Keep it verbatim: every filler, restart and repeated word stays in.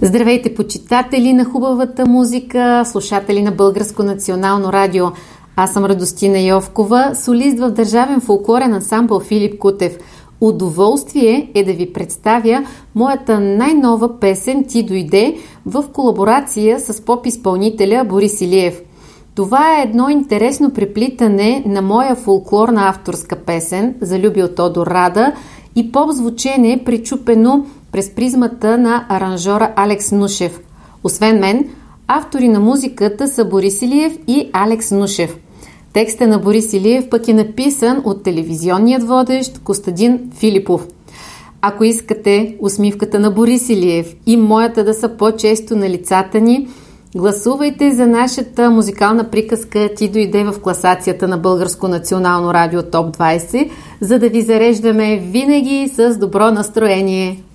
Здравейте, почитатели на хубавата музика, слушатели на Българско национално радио. Аз съм Радостина Йовкова, солист в Държавен фолклорен ансамбъл Филип Кутев. Удоволствие е да ви представя моята най-нова песен "Ти дойде" в колаборация с поп-изпълнителя Борис Илиев. Това е едно интересно преплитане на моя фолклорна авторска песен "Залюби от Тодор Рада" и поп-звучене, причупено през призмата на аранжора Алекс Нушев. Освен мен, автори на музиката са Борис Илиев и Алекс Нушев. Текстът на Борис Илиев пък е написан от телевизионният водещ Костадин Филипов. Ако искате усмивката на Борис Илиев и моята да са по-често на лицата ни, гласувайте за нашата музикална приказка "Ти дойде" в класацията на Българско национално радио Топ двайсет, за да ви зареждаме винаги с добро настроение.